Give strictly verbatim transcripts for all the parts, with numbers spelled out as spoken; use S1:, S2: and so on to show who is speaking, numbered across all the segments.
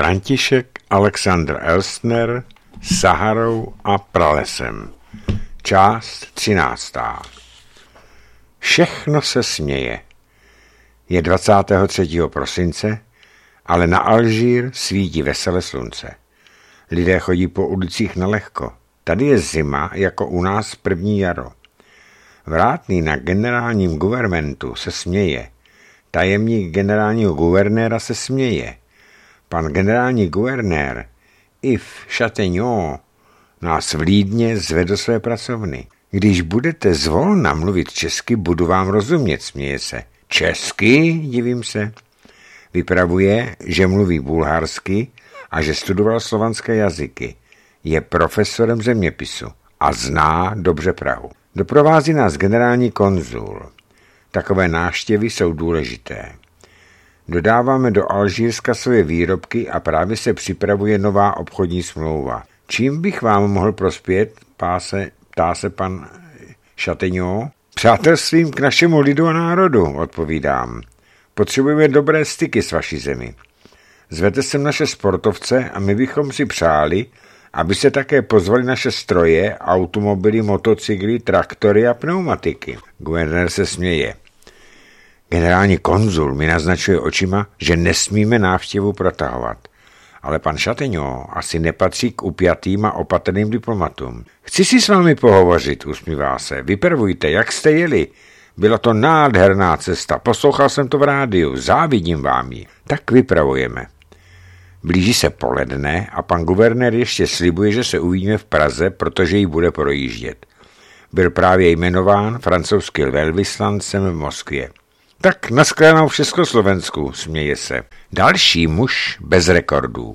S1: František Alexander Elstner, Saharou a pralesem. Část třináctá. Všechno se směje. Je dvacátého třetího prosince, ale na Alžír svítí veselé slunce. Lidé chodí po ulicích nalehko. Tady je zima, jako u nás první jaro. Vrátný na generálním guvernementu se směje. Tajemník generálního guvernéra se směje. Pan generální guvernér Yves Chateignon nás vlídně zve do své pracovny. Když budete zvolna mluvit česky, budu vám rozumět, směje se. Česky? Divím se. Vypravuje, že mluví bulharsky a že studoval slovanské jazyky. Je profesorem zeměpisu a zná dobře Prahu. Doprovází nás generální konzul. Takové návštěvy jsou důležité. Dodáváme do Alžírska své výrobky a právě se připravuje nová obchodní smlouva. Čím bych vám mohl prospět, páse, ptá se pan Chateignon? Přátelstvím k našemu lidu a národu, odpovídám. Potřebujeme dobré styky s vaší zemi. Zvete sem naše sportovce a my bychom si přáli, aby se také pozvali naše stroje, automobily, motocykly, traktory a pneumatiky. Guvernér se směje. Generální konzul mi naznačuje očima, že nesmíme návštěvu protahovat. Ale pan Chateignon asi nepatří k upjatým a opatrným diplomatům. Chci si s vámi pohovořit, usmívá se. Vypervujte, jak jste jeli. Byla to nádherná cesta, poslouchal jsem to v rádiu, závidím vám ji. Tak vypravujeme. Blíží se poledne a pan guvernér ještě slibuje, že se uvidíme v Praze, protože ji bude projíždět. Byl právě jmenován francouzským velvyslancem v Moskvě. Tak nashledanou v Československu, směje se. Další muž bez rekordů.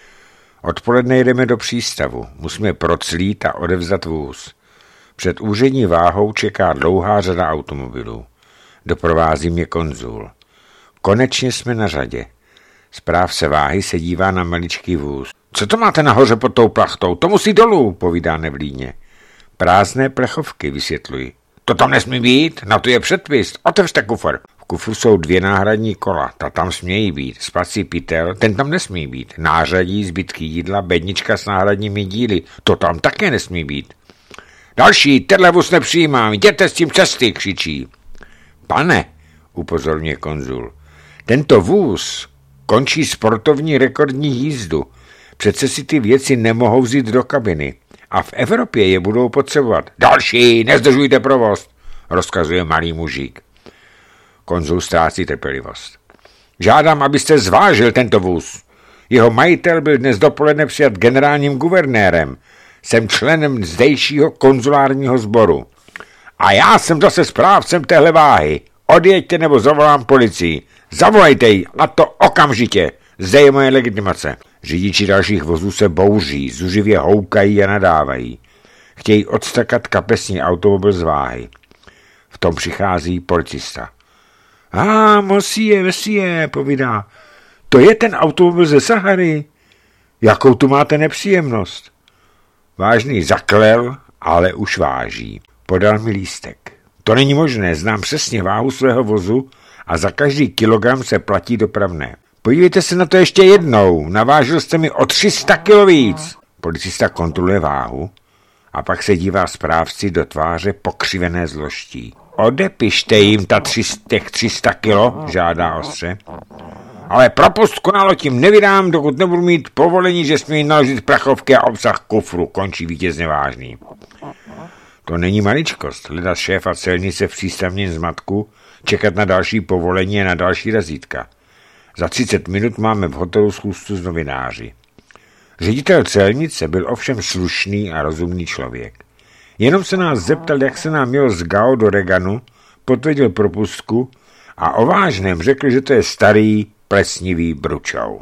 S1: Odpoledne jedeme do přístavu. Musíme proclít a odevzdat vůz. Před úřední váhou čeká dlouhá řada automobilů. Doprovází mě konzul. Konečně jsme na řadě. Správce váhy se dívá na maličký vůz. Co to máte nahoře pod tou plachtou? To musí dolů, povídá nevlídně. Prázdné plechovky, vysvětluji. To tam nesmí být, na to je předpis. Otevřte kufr. V kufru jsou dvě náhradní kola, ta tam smějí být. Spací pytel, ten tam nesmí být. Nářadí, zbytky jídla, bednička s náhradními díly, to tam také nesmí být. Další, tenhle vůz nepřijímám, jděte s tím cesty, křičí. Pane, upozorňuje konzul, tento vůz končí sportovní rekordní jízdu. Přece si ty věci nemohou vzít do kabiny. A v Evropě je budou potřebovat. Další, nezdržujte provoz, rozkazuje malý mužík. Konzul ztrácí trpělivost. Žádám, abyste zvážil tento vůz. Jeho majitel byl dnes dopoledne přijat generálním guvernérem. Jsem členem zdejšího konzulárního sboru. A já jsem zase správcem téhle váhy. Odjeďte nebo zavolám policii. Zavolejte ji, a to okamžitě. Zde je moje legitimace. Řidiči dalších vozů se bouří, zuřivě houkají a nadávají. Chtějí odstrkat kapesní automobil z váhy. V tom přichází policista. A, ah, monsieur, monsieur, povídá. To je ten automobil ze Sahary. Jakou tu máte nepříjemnost? Vážný zaklel, ale už váží. Podal mi lístek. To není možné, znám přesně váhu svého vozu a za každý kilogram se platí dopravné. Podívejte se na to ještě jednou, navážil jste mi o tři sta kilo víc. Policista kontroluje váhu a pak se dívá správci do tváře pokřivené zloští. Odepište jim ta tři, těch tři sta kilo, žádá ostře. Ale propustku na loď jim nevydám, dokud nebudu mít povolení, že smějí naložit prachovky a obsah kufru, končí vítězně vážný. To není maličkost, hledat šéfa celnice v přístavním zmatku, čekat na další povolení a na další razítka. Za třicet minut máme v hotelu schůzku s novináři. Ředitel celnice byl ovšem slušný a rozumný člověk. Jenom se nás zeptal, jak se nám jelo z Gao do Reganu, potvrdil propustku a o vážném řekl, že to je starý, plesnivý bručou.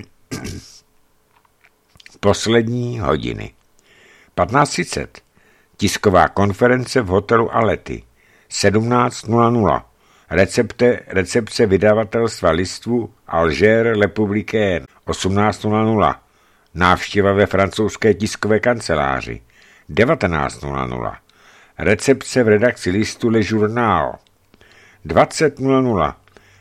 S1: Poslední hodiny. patnáct třicet. Tisková konference v hotelu Alety. sedmnáct nula nula. Recepte, recepce vydavatelstva listů Alger Républicain. osmnáct nula nula. Návštěva ve francouzské tiskové kanceláři. devatenáct nula nula. Recepce v redakci listu Le Journal. dvacet nula nula.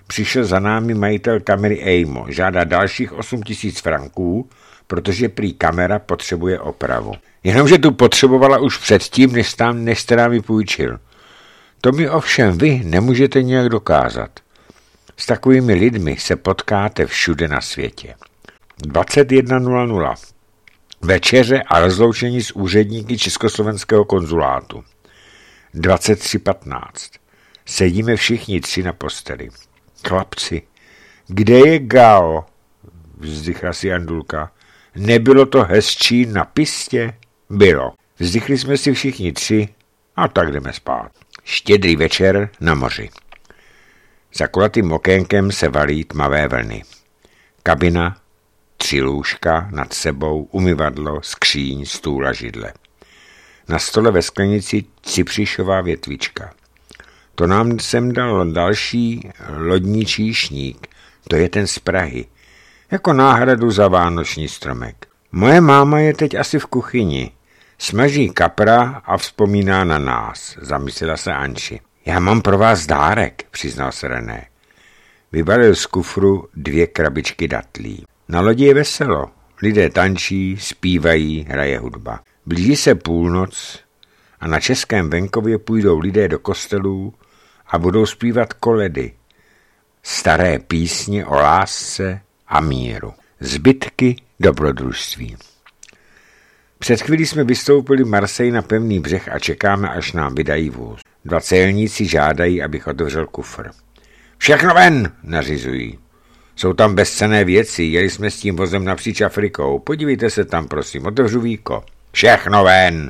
S1: přišel za námi majitel kamery Ejmo. Žádá dalších osm tisíc franků, protože prý kamera potřebuje opravu. Jenomže tu potřebovala už předtím, než, tam, než jste nám ji půjčil. To mi ovšem vy nemůžete nějak dokázat. S takovými lidmi se potkáte všude na světě. dvacet jedna nula nula. Večeře a rozloučení s úředníky Československého konzulátu. dvacet tři patnáct. Sedíme všichni tři na posteli. Chlapci, kde je Gao? Vzdychla si Andulka. Nebylo to hezčí na pistě? Bylo. Vzdychli jsme si všichni tři a tak jdeme spát. Štědrý večer na moři. Za kulatým okénkem se valí tmavé vlny. Kabina, tři lůžka, nad sebou umyvadlo, skříň, stůl a židle. Na stole ve sklenici cipřišová větvička. To nám sem dal další lodní číšník, to je ten z Prahy, jako náhradu za vánoční stromek. Moje máma je teď asi v kuchyni. Smaží kapra a vzpomíná na nás, zamyslela se Anči. Já mám pro vás dárek, přiznal se René. Vybalil z kufru dvě krabičky datlí. Na lodi je veselo. Lidé tančí, zpívají, hraje hudba. Blíží se půlnoc a na českém venkově půjdou lidé do kostelů a budou zpívat koledy. Staré písně o lásce a míru. Zbytky dobrodružství. Před chvílí jsme vystoupili Marseille na pevný břeh a čekáme, až nám vydají vůz. Dva celníci žádají, abych otevřel kufr. Všechno ven, nařizují. Jsou tam bezcenné věci, jeli jsme s tím vozem napříč Afrikou. Podívejte se tam, prosím, otevřu víko. Všechno ven.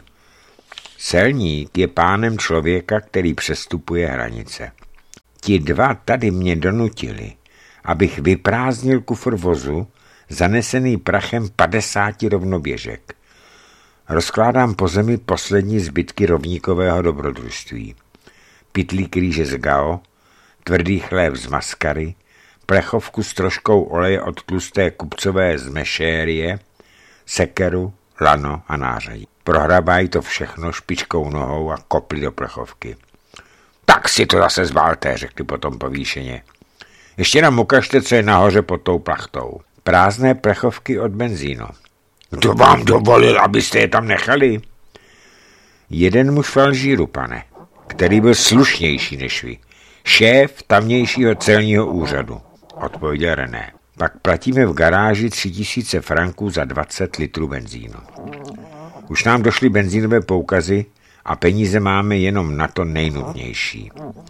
S1: Celník je pánem člověka, který přestupuje hranice. Ti dva tady mě donutili, abych vyprázdnil kufr vozu, zanesený prachem padesáti rovnoběžek. Rozkládám po zemi poslední zbytky rovníkového dobrodružství. Pytlík rýže z Gao, tvrdý chléb z maskary, plechovku s troškou oleje od tlusté kupcové z mešérie, sekeru, lano a nářadí. Prohrabají to všechno špičkou nohou a kopli do plechovky. Tak si to zase zbalte, řekli potom povýšeně. Ještě nám ukažte, co je nahoře pod tou plachtou. Prázdné plechovky od benzínu. Kdo vám dovolil, abyste je tam nechali? Jeden muž v Alžíru, pane, který byl slušnější než vy. Šéf tamnějšího celního úřadu, odpověděl René. Pak platíme v garáži tři tisíce franků za dvacet litrů benzínu. Už nám došly benzínové poukazy a peníze máme jenom na to nejnutnější.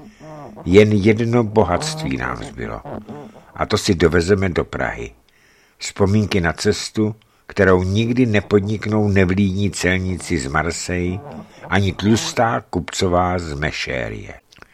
S1: Jen jedno bohatství nám zbylo. A to si dovezeme do Prahy. Vzpomínky na cestu, kterou nikdy nepodniknou nevlídní celníci z Marseille, ani tlustá kupcová z mešérie.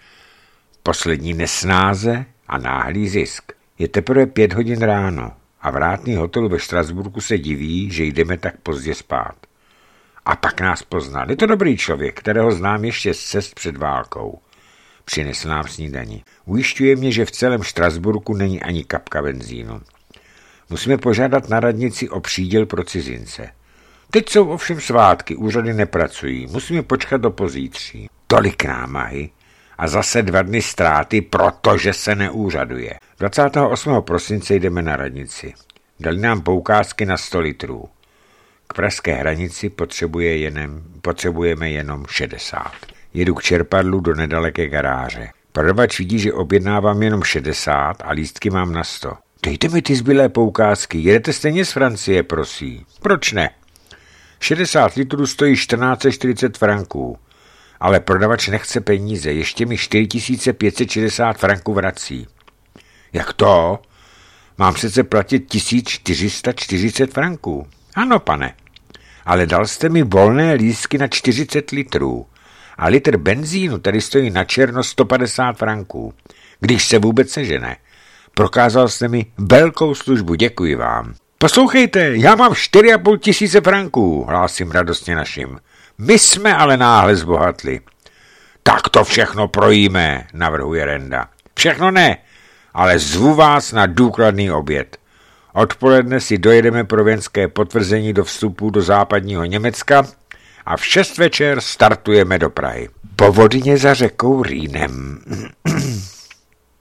S1: Poslední nesnáze a náhlý zisk. Je teprve pět hodin ráno a vrátný hotel ve Štrasburku se diví, že jdeme tak pozdě spát. A pak nás poznal. Je to dobrý člověk, kterého znám ještě z cest před válkou. Přinesl nám snídani. Ujišťuje mě, že v celém Štrasburku není ani kapka benzínu. Musíme požádat na radnici o příděl pro cizince. Teď jsou ovšem svátky, úřady nepracují. Musíme počkat do pozítří. Tolik námahy a zase dva dny ztráty, protože se neúřaduje. dvacátého osmého prosince jdeme na radnici. Dali nám poukázky na sto litrů. K pražské hranici potřebuje jenom, potřebujeme jenom šedesát. Jedu k čerpadlu do nedaleké garáže. Prodavač vidí, že objednávám jenom šedesát a lístky mám na sto. Dejte mi ty zbylé poukázky, jedete stejně z Francie, prosí. Proč ne? šedesát litrů stojí čtrnáct set čtyřicet franků, ale prodavač nechce peníze, ještě mi čtyři tisíce pět set šedesát franků vrací. Jak to? Mám přece platit tisíc čtyři sta čtyřicet franků. Ano, pane, ale dal jste mi volné lístky na čtyřicet litrů a litr benzínu tady stojí na černo sto padesát franků, když se vůbec sežene. Prokázal jste mi velkou službu, děkuji vám. Poslouchejte, já mám čtyři a půl tisíce franků, hlásím radostně našim. My jsme ale náhle zbohatli. Tak to všechno projíme, navrhuje Renda. Všechno ne, ale zvu vás na důkladný oběd. Odpoledne si dojedeme prověnské potvrzení do vstupu do západního Německa a v šest večer startujeme do Prahy. Povodně za řekou Rýnem.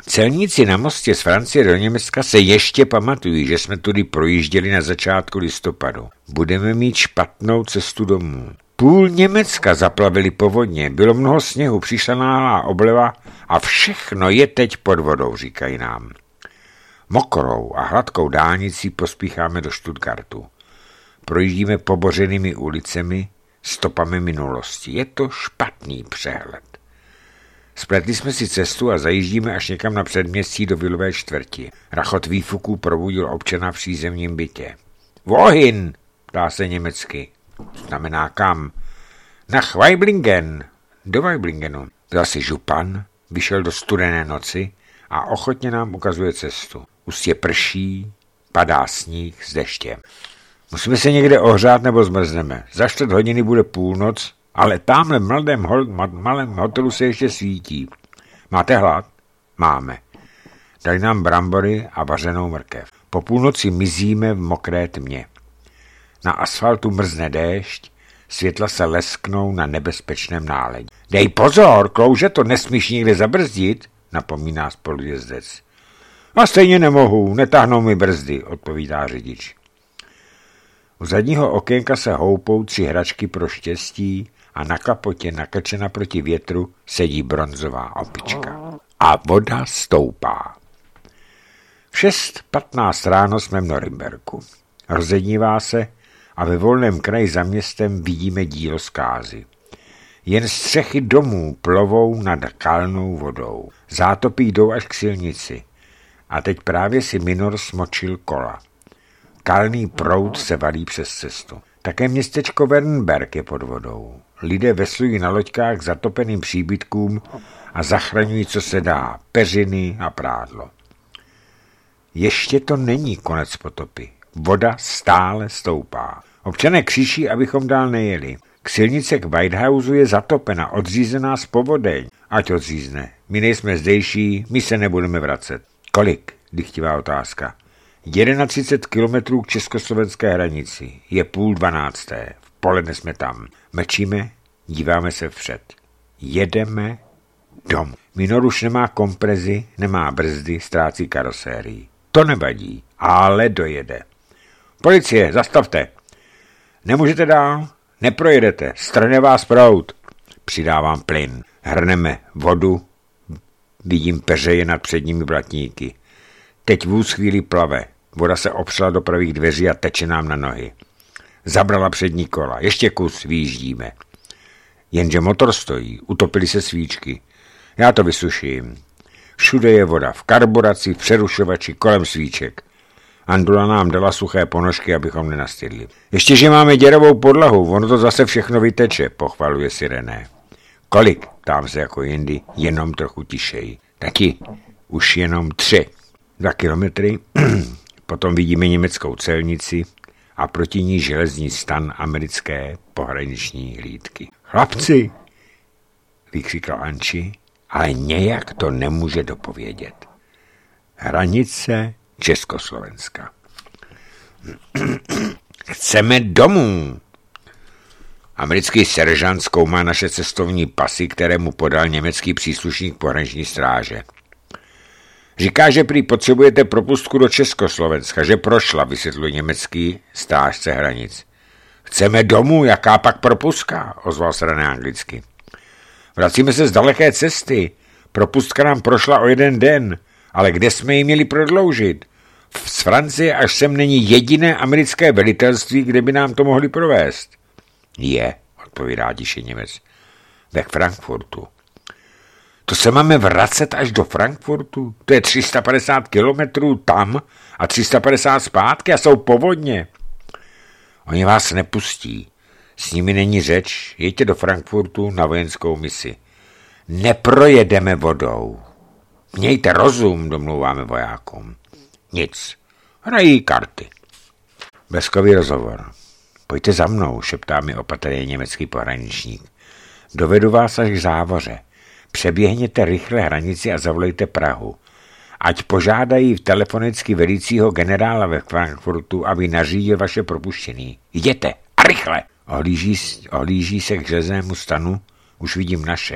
S1: Celníci na mostě z Francie do Německa se ještě pamatují, že jsme tudy projížděli na začátku listopadu. Budeme mít špatnou cestu domů. Půl Německa zaplavili povodně, bylo mnoho sněhu, přišla náhlá obleva a všechno je teď pod vodou, říkají nám. Mokrou a hladkou dálnicí pospícháme do Stuttgartu. Projíždíme pobořenými ulicemi, stopami minulosti. Je to špatný přehled. Spletli jsme si cestu a zajíždíme až někam na předměstí do vilové čtvrti. Rachot výfuků probudil občana v přízemním bytě. Wohin, ptá se německy. Znamená kam? Nach Weiblingen. Do Weiblingenu. Vzal si župan, vyšel do studené noci a ochotně nám ukazuje cestu. Ustě prší, padá sníh s deštěm. Musíme se někde ohřát nebo zmrzneme. Za čtvrt hodiny bude půlnoc, ale tamhle v mladém, hol, malém hotelu se ještě svítí. Máte hlad? Máme. Dali nám brambory a vařenou mrkev. Po půlnoci mizíme v mokré tmě. Na asfaltu mrzne déšť, světla se lesknou na nebezpečném náledí. Dej pozor, klouže, to nesmíš nikde zabrzdit, napomíná spolujezdec. A stejně nemohu, netáhnou mi brzdy, odpovídá řidič. U zadního okénka se houpou tři hračky pro štěstí a na kapotě nakrčena proti větru sedí bronzová opička. A voda stoupá. V šest patnáct ráno jsme v Norimberku. Rozednívá se a ve volném kraji za městem vidíme dílo zkázy. Jen střechy domů plovou nad kalnou vodou. Zátopy jdou až k silnici. A teď právě si minor smočil kola. Kalný proud se valí přes cestu. Také městečko Wernberg je pod vodou. Lidé veslují na loďkách k zatopeným příbytkům a zachraňují, co se dá, peřiny a prádlo. Ještě to není konec potopy. Voda stále stoupá. Občané křičí, abychom dál nejeli. K silnice k Whitehausu je zatopena, odřízená z povodeň. Ať odřízne. My nejsme zdejší, my se nebudeme vracet. Kolik? Dychtivá otázka. třicet kilometrů k československé hranici. Je půl dvanácté. V poledne jsme tam. Mlčíme, díváme se vpřed. Jedeme domů. Minor už nemá komprezi, nemá brzdy, ztrácí karosérii. To nevadí, ale dojede. Policie, zastavte. Nemůžete dál? Neprojedete. Strhne vás proud. Přidávám plyn. Hrneme vodu. Vidím peřeje nad předními blatníky. Teď vůz chvíli plave. Voda se opřela do pravých dveří a teče nám na nohy. Zabrala přední kola. Ještě kus, vyjíždíme. Jenže motor stojí. Utopily se svíčky. Já to vysuším. Všude je voda. V karburaci, v přerušovači, kolem svíček. Andula nám dala suché ponožky, abychom nenastydli. Ještě, že máme děrovou podlahu, ono to zase všechno vyteče, pochvaluje si René. Kolik? Ptám se jako jindy, jenom trochu tišeji. Taky už jenom tři. Dva kilometry, potom vidíme německou celnici a proti ní železní stan americké pohraniční hlídky. Chlapci, vykřikla Anči, ale nějak to nemůže dopovědět. Hranice Československa. Chceme domů. Americký seržant zkoumá naše cestovní pasy, které mu podal německý příslušník pohraniční stráže. Říká, že prý potřebujete propustku do Československa, že prošla, vysvětluje německý strážce hranic. Chceme domů, jaká pak propustka, ozval se René anglicky. Vracíme se z daleké cesty. Propustka nám prošla o jeden den, ale kde jsme ji měli prodloužit? Z Francie až sem není jediné americké velitelství, kde by nám to mohli provést. Je, odpovídá tiše Němec, ve Frankfurtu. To se máme vracet až do Frankfurtu? To je tři sta padesát kilometrů tam a tři sta padesát zpátky a jsou povodně. Oni vás nepustí. S nimi není řeč, jeďte do Frankfurtu na vojenskou misi. Neprojedeme vodou. Mějte rozum, domlouváme vojákům. Nic. Hrají karty. Bleskový rozhovor. Pojďte za mnou, šeptá mi opatrně německý pohraničník. Dovedu vás až k závoře. Přeběhněte rychle hranici a zavolejte Prahu. Ať požádají telefonicky velícího generála ve Frankfurtu, aby nařídil vaše propuštění. Jděte a rychle! Ohlíží, ohlíží se k železnému stanu. Už vidím naše.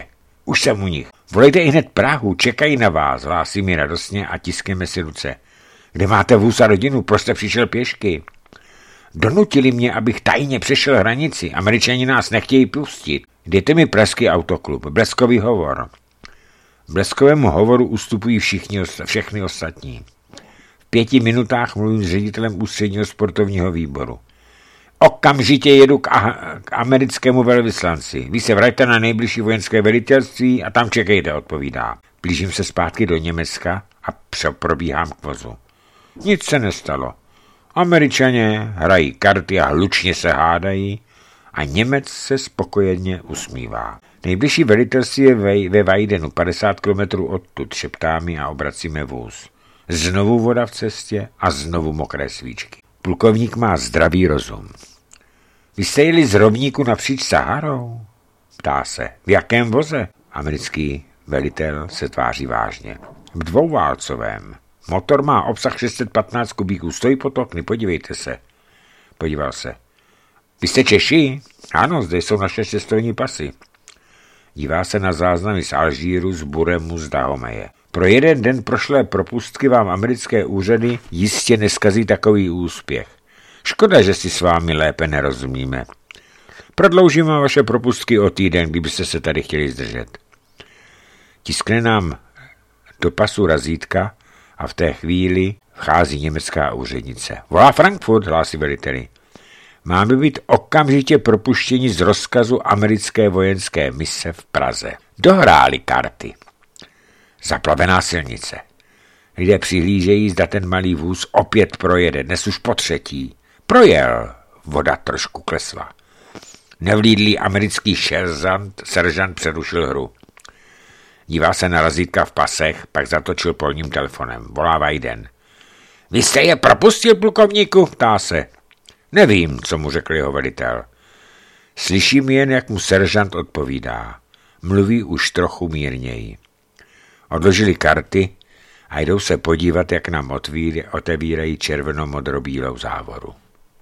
S1: Už jsem u nich. Volejte i hned Prahu, čekají na vás, hlásí mi radostně a tiskneme si ruce. Kde máte vůz a rodinu, proč jste přišel pěšky? Donutili mě, abych tajně přešel hranici. Američani nás nechtějí pustit. Dejte mi pražský autoklub, bleskový hovor. Bleskovému hovoru ustupují všichni, všechny ostatní. V pěti minutách mluvím s ředitelem ústředního sportovního výboru. Okamžitě jedu k, a- k americkému velvyslanci. Vy se vraťte na nejbližší vojenské velitelství a tam čekejte, odpovídá. Blížím se zpátky do Německa a probíhám k vozu. Nic se nestalo. Američané hrají karty a hlučně se hádají a Němec se spokojeně usmívá. Nejbližší velitelství je ve, ve Vajdenu, padesát kilometrů odtud, šeptá mi a obracíme vůz. Znovu voda v cestě a znovu mokré svíčky. Plukovník má zdravý rozum. Vy jste jeli z rovníku napříč Saharou? Ptá se. V jakém voze? Americký velitel se tváří vážně. V dvouválcovém. Motor má obsah šest set patnáct kubíků, stojí pod okny, podívejte se. Podíval se. Vy jste Češi? Ano, zde jsou naše cestovní pasy. Dívá se na záznamy z Alžíru, z Buremu, z Dahomeje. Pro jeden den prošlé propustky vám americké úřady jistě neskazí takový úspěch. Škoda, že si s vámi lépe nerozumíme. Prodloužíme vaše propustky o týden, kdybyste se tady chtěli zdržet. Tiskne nám do pasu razítka a v té chvíli vchází německá úřednice. Volá Frankfurt, hlásí veliteli. Máme být okamžitě propuštěni z rozkazu americké vojenské mise v Praze. Dohráli karty. Zaplavená silnice. Lidé přihlížejí, zda ten malý vůz opět projede, dnes už po třetí. Projel. Voda trošku klesla. Nevlídlý americký seržant, seržant přerušil hru. Dívá se na razítka v pasech, pak zatočil polním telefonem. Volá Vajden. Vy jste je propustil, plukovníku? Ptá se. Nevím, co mu řekl jeho velitel. Slyším jen, jak mu seržant odpovídá. Mluví už trochu mírněji. Odložili karty a jdou se podívat, jak nám otevírají červeno-modrobílou závoru.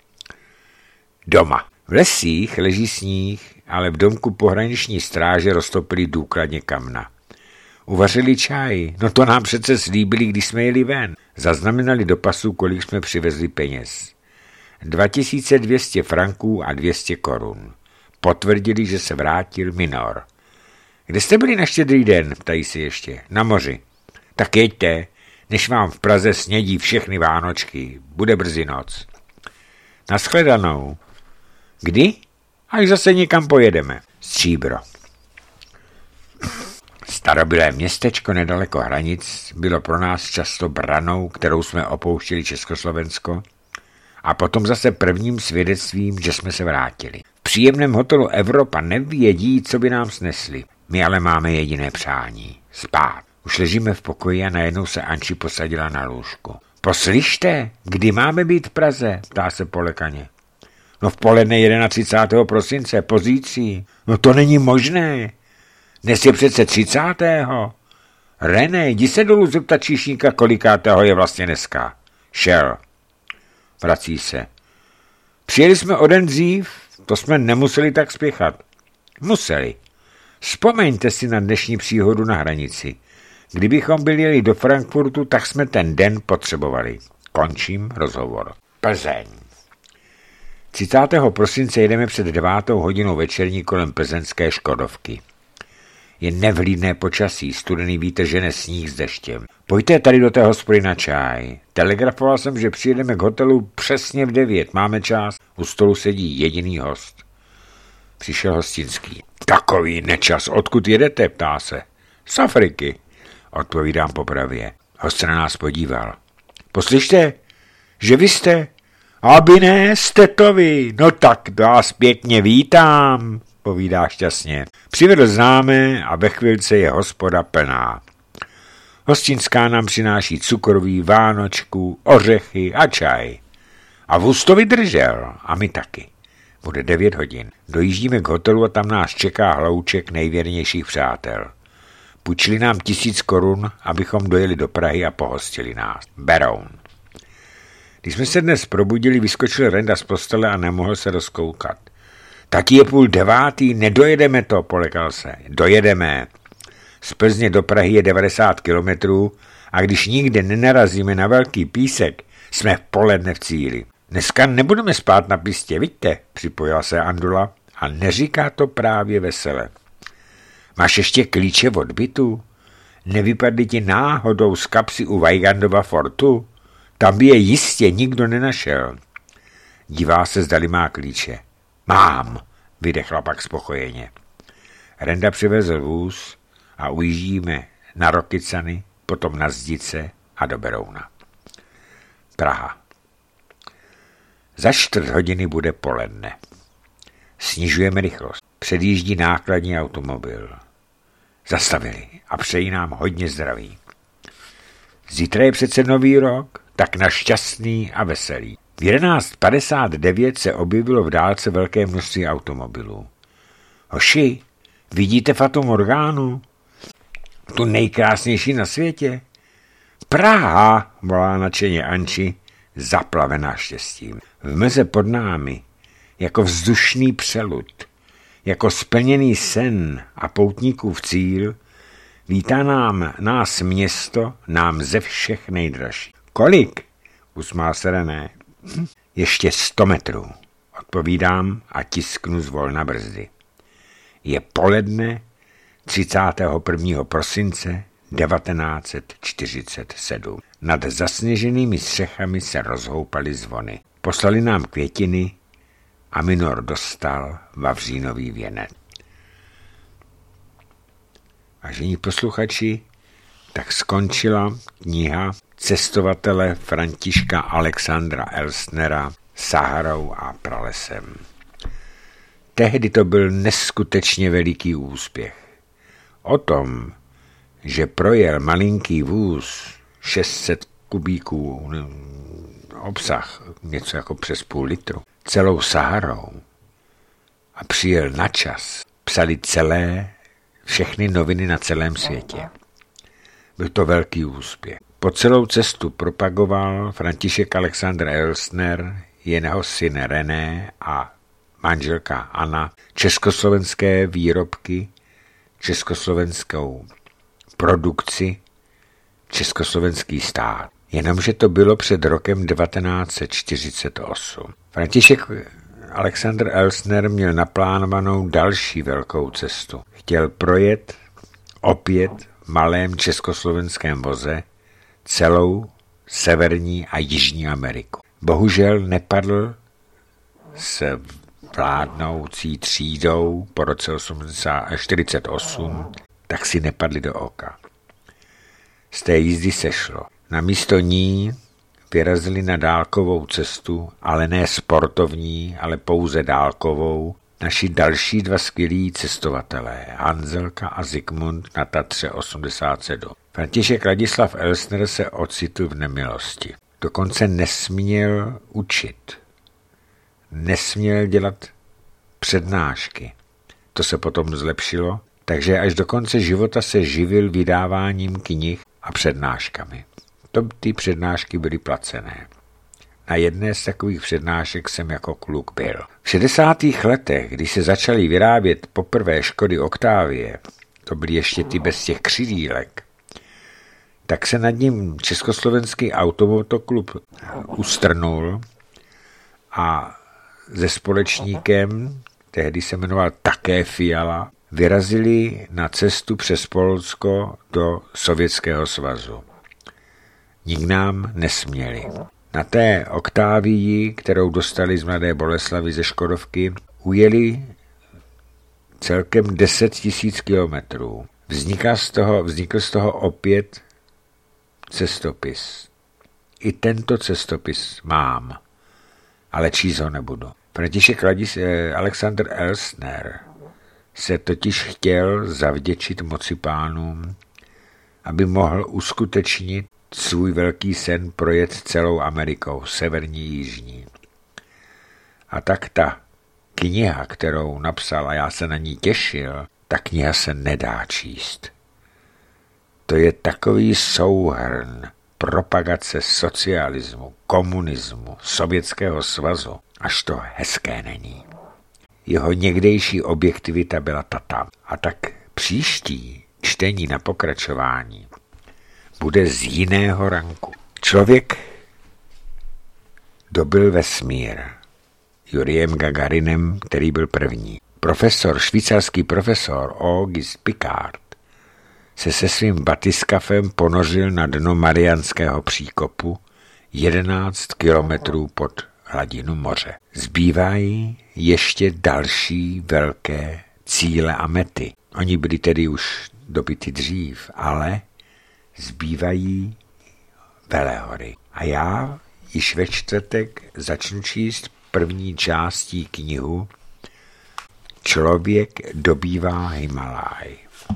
S1: Doma. V lesích leží sníh, ale v domku pohraniční stráže roztopili důkladně kamna. Uvařili čaj, no to nám přece slíbili, když jsme jeli ven. Zaznamenali do pasu, kolik jsme přivezli peněz. dva tisíce dvě stě franků a dvě stě korun. Potvrdili, že se vrátil minor. Kde jste byli na Štědrý den, ptají si ještě. Na moři. Tak jeďte, než vám v Praze snědí všechny vánočky. Bude brzy noc. Naschledanou. Kdy? Až zase někam pojedeme. Stříbro. Starobylé městečko nedaleko hranic bylo pro nás často branou, kterou jsme opouštěli Československo, a potom zase prvním svědectvím, že jsme se vrátili. V příjemném hotelu Evropa nevědí, co by nám snesli. My ale máme jediné přání. Spát. Už ležíme v pokoji a najednou se Anči posadila na lůžku. Poslyšte, kdy máme být v Praze? Ptá se polekaně. No v poledne třicátého prvního prosince, pozítří. No to není možné. Dnes je přece třicátého René, jdi se dolů zeptat číšníka, kolikátého je vlastně dneska. Šel. Vrací se. Přijeli jsme o den dřív, to jsme nemuseli tak spěchat. Museli. Vzpomeňte si na dnešní příhodu na hranici. Kdybychom byli jeli do Frankfurtu, tak jsme ten den potřebovali. Končím rozhovor. Plzeň. třicátého prosince jedeme před devátou hodinou večerní kolem plzeňské Škodovky. Je nevlídné počasí, studený vítr žene sníh s deštěm. Pojďte tady do té hospody na čaj. Telegrafoval jsem, že přijedeme k hotelu přesně v devět. Máme čas. U stolu sedí jediný host. Přišel Hostinský. Takový nečas. Odkud jedete? Ptá se. Z Afriky. Odpovídám popravě. Host se na nás podíval. Poslyšte, že vy jste? Aby ne, jste to vy. No tak vás pěkně vítám, povídá šťastně. Přivedl známé a ve chvilce je hospoda plná. Hostinská nám přináší cukroví, vánočku, ořechy a čaj. A vůz to vydržel. A my taky. Bude devět hodin. Dojíždíme k hotelu a tam nás čeká hlouček nejvěrnějších přátel. Půjčili nám tisíc korun, abychom dojeli do Prahy a pohostili nás. Beroun. Když jsme se dnes probudili, vyskočil Renda z postele a nemohl se rozkoukat. Tati je půl devátý, nedojedeme to, polekal se. Dojedeme. Z Plzně do Prahy je devadesát kilometrů a když nikde nenarazíme na velký písek, jsme v poledne v cíli. Dneska nebudeme spát na pistě, vidíte, připojila se Andula a neříká to právě vesele. Máš ještě klíče od bytu? Nevypadly ti náhodou z kapsy u Weigandova fortu? Tam by je jistě nikdo nenašel. Dívá se, zdali má klíče. Mám, vydechla pak spokojeně. Renda přivezl vůz a ujíždíme na Rokycany, potom na Zdice a do Berouna. Praha. Za čtvrt hodiny bude poledne. Snižujeme rychlost. Předjíždí nákladní automobil. Zastavili a přejí nám hodně zdraví. Zítra je přece nový rok, tak na šťastný a veselý. V jedenáct padesát devět se objevilo v dálce velké množství automobilů. Hoši, vidíte Fatu Morgánu? Tu nejkrásnější na světě? Praha, volá nadšeně Anči, zaplavená štěstím. V meze pod námi, jako vzdušný přelud, jako splněný sen a poutníkův cíl, vítá nám nás město, nám ze všech nejdražší. Kolik? Usmál se René. Hm, ještě sto metrů, odpovídám a tisknu zvolna brzdy. Je poledne třicátého prvního prosince devatenáct set čtyřicet sedm. Nad zasněženými střechami se rozhoupaly zvony. Poslali nám květiny a Minor dostal vavřínový věnec. Vážení posluchači, tak skončila kniha cestovatele Františka Alexandra Elstnera Saharou a pralesem. Tehdy to byl neskutečně veliký úspěch. O tom, že projel malinký vůz šest set kubíků obsah, něco jako přes půl litru, celou Saharou a přijel na čas, psali celé, všechny noviny na celém světě. Byl to velký úspěch. Po celou cestu propagoval František Alexandr Elstner, jeho syn René a manželka Anna československé výrobky, československou produkci, československý stát. Jenomže to bylo před rokem devatenáct set čtyřicet osm. František Alexandr Elstner měl naplánovanou další velkou cestu. Chtěl projet opět v malém československém voze celou Severní a Jižní Ameriku. Bohužel nepadl s vládnoucí třídou po roce čtyřicet osm, tak si nepadli do oka. Z té jízdy sešlo. Na místo ní vyrazili na dálkovou cestu, ale ne sportovní, ale pouze dálkovou, naši další dva skvělí cestovatelé, Hanzelka a Zikmund na Tatře osmdesát sedm. František Ladislav Elstner se ocitl v nemilosti. Dokonce nesměl učit. Nesměl dělat přednášky. To se potom zlepšilo, takže až do konce života se živil vydáváním knih a přednáškami. To ty přednášky byly placené. Na jedné z takových přednášek jsem jako kluk byl. V šedesátých letech, když se začaly vyrábět poprvé Škody Octavie, to byly ještě ty bez těch křidílek, tak se nad ním Československý automotoklub ustrnul a se společníkem, tehdy se jmenoval také Fiala, vyrazili na cestu přes Polsko do Sovětského svazu. Nik nám nesměli. Na té Octavii, kterou dostali z Mladé Boleslavi ze Škodovky, ujeli celkem deset tisíc kilometrů. Vznikl z toho, vznikl z toho opět cestopis. I tento cestopis mám, ale číst ho nebudu. František Ladis, eh, Alexandr Elstner se totiž chtěl zavděčit moci pánům, aby mohl uskutečnit svůj velký sen projet celou Amerikou, severní, jižní. A tak ta kniha, kterou napsal, a já se na ní těšil, ta kniha se nedá číst. To je takový souhrn propagace socialismu, komunismu, Sovětského svazu, až to hezké není. Jeho někdejší objektivita byla tata. A tak příští čtení na pokračování bude z jiného ranku. Člověk dobyl vesmír Jurijem Gagarinem, který byl první. Profesor, švýcarský profesor Auguste Piccard se se svým batyskafem ponořil na dno Mariánského příkopu jedenáct kilometrů pod hladinu moře. Zbývají ještě další velké cíle a mety. Oni byli tedy už dobyty dřív, ale zbývají Velehory. A já již ve čtvrtek začnu číst první částí knihu Člověk dobývá Himalaj.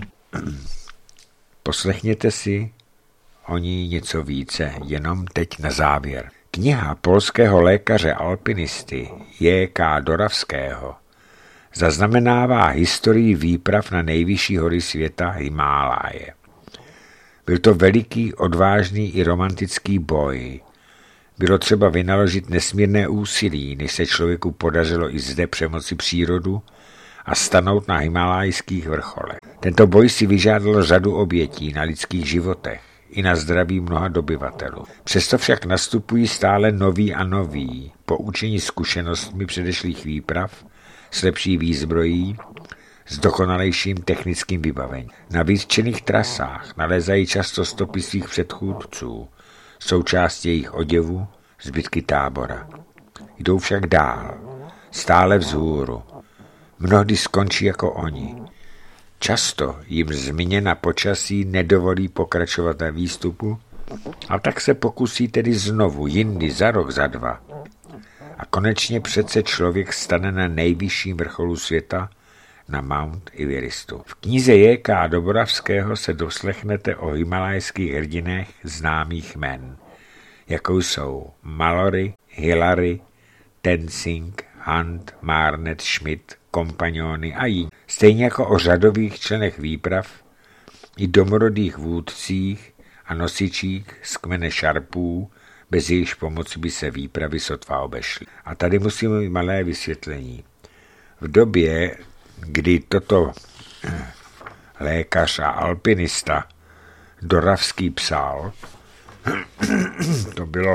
S1: Poslechněte si o ní něco více, jenom teď na závěr. Kniha polského lékaře alpinisty J K Doravského zaznamenává historii výprav na nejvyšší hory světa Himálaje. Byl to veliký, odvážný i romantický boj. Bylo třeba vynaložit nesmírné úsilí, než se člověku podařilo i zde přemoci přírodu a stanout na himalajských vrcholech. Tento boj si vyžádal řadu obětí na lidských životech i na zdraví mnoha dobyvatelů. Přesto však nastupují stále noví a noví, poučení zkušenostmi předešlých výprav, s lepší výzbrojí, s dokonalejším technickým vybavením. Na vytčených trasách nalézají často stopy svých předchůdců, součástí jejich oděvu, zbytky tábora. Jdou však dál, stále vzhůru. Mnohdy skončí jako oni. Často jim změna počasí nedovolí pokračovat na výstupu, a tak se pokusí tedy znovu, jindy, za rok, za dva. A konečně přece člověk stane na nejvyšším vrcholu světa, na Mount Everestu. V knize J K Doravského se doslechnete o himalajských hrdinech známých jmen, jako jsou Mallory, Hillary, Tenzing, Hunt, Marnet, Schmidt, kompanjóny a jiní. Stejně jako o řadových členech výprav i domorodých vůdcích a nosičích z kmene šarpů, bez jejichž pomoci by se výpravy sotva obešly. A tady musím mít malé vysvětlení. V době, kdy toto lékař a alpinista Doravský psal, to bylo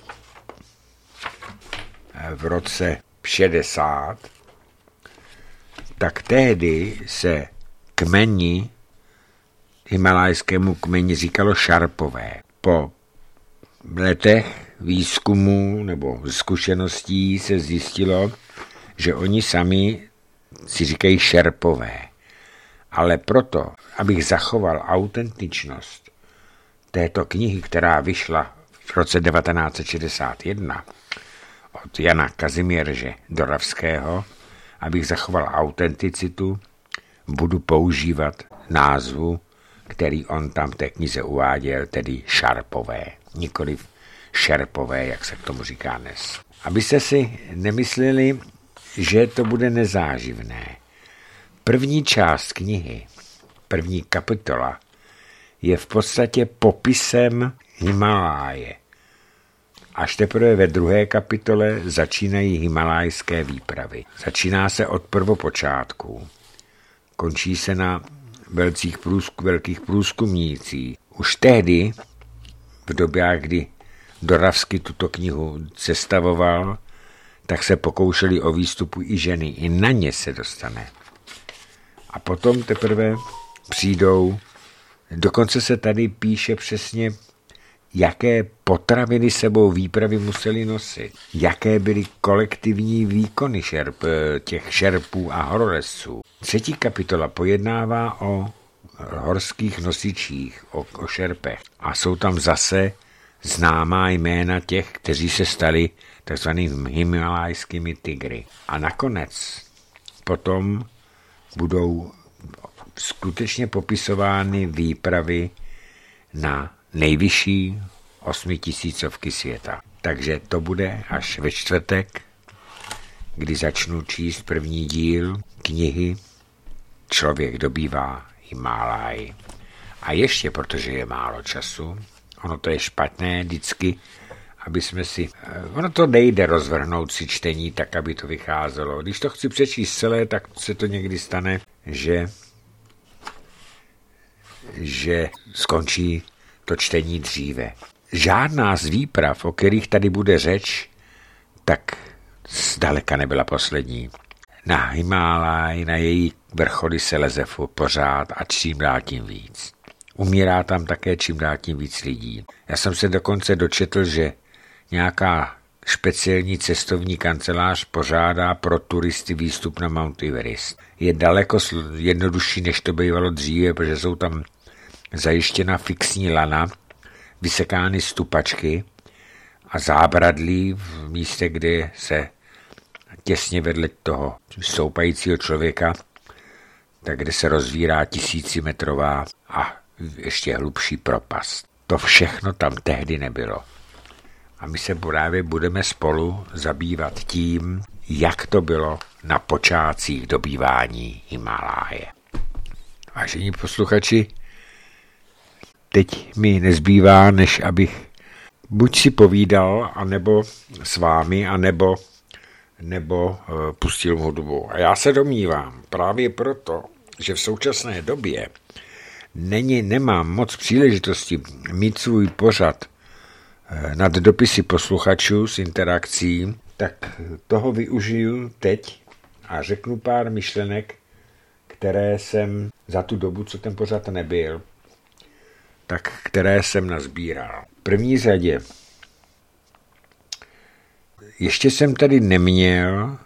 S1: v roce šedesát, tak tehdy se kmeni, himalajskému kmeni říkalo šarpové. Po letech výzkumů nebo zkušeností se zjistilo, že oni sami si říkají šerpové. Ale proto, abych zachoval autentičnost této knihy, která vyšla v roce devatenáct set šedesát jedna od Jana Kazimierze Doravského, abych zachoval autenticitu, budu používat názvu, který on tam v té knize uváděl, tedy šarpové, nikoliv šerpové, jak se k tomu říká dnes. Abyste si nemysleli, že to bude nezáživné. První část knihy, první kapitola, je v podstatě popisem Himaláje. Až teprve ve druhé kapitole začínají himalajské výpravy. Začíná se od prvopočátků. Končí se na velkých, průzk, velkých průzkumnících. Už tehdy, v době, kdy Doravský tuto knihu sestavoval, tak se pokoušeli o výstupu i ženy. I na ně se dostane. A potom teprve přijdou, dokonce se tady píše přesně, jaké potraviny sebou výpravy museli nosit, jaké byly kolektivní výkony šerp, těch šerpů a horolezců. Třetí kapitola pojednává o horských nosičích, o, o šerpech. A jsou tam zase známá jména těch, kteří se stali takzvanými himalajskými tygry. A nakonec potom budou skutečně popisovány výpravy na nejvyšší osmitisícovky světa. Takže to bude až ve čtvrtek, kdy začnu číst první díl knihy Člověk dobývá Himalaj. A ještě, protože je málo času, ono to je špatné vždycky, aby jsme si... Ono to nejde rozvrhnout si čtení tak, aby to vycházelo. Když to chci přečíst celé, tak se to někdy stane, že že skončí to čtení dříve. Žádná z výprav, o kterých tady bude řeč, tak zdaleka nebyla poslední. Na Himálaj, na její vrcholy se leze pořád a čím dál tím víc. Umírá tam také čím dál tím víc lidí. Já jsem se dokonce dočetl, že nějaká speciální cestovní kancelář pořádá pro turisty výstup na Mount Everest. Je daleko jednodušší, než to bývalo dříve, protože jsou tam zajištěna fixní lana, vysekány stupačky a zábradlí v místě, kde se těsně vedle toho stoupajícího člověka, tak kde se rozvírá tisícimetrová a ještě hlubší propast. To všechno tam tehdy nebylo. A my se právě budeme spolu zabývat tím, jak to bylo na počátcích dobývání Himálaje. Vážení posluchači, teď mi nezbývá, než abych buď si povídal, anebo s vámi, anebo nebo uh, pustil hudbu. A já se domnívám, právě proto, že v současné době není, nemám moc příležitosti mít svůj pořad uh, nad dopisy posluchačů s interakcí, tak toho využiju teď a řeknu pár myšlenek, které jsem za tu dobu, co ten pořad nebyl, tak které jsem nazbíral. V první řadě ještě jsem tady neměl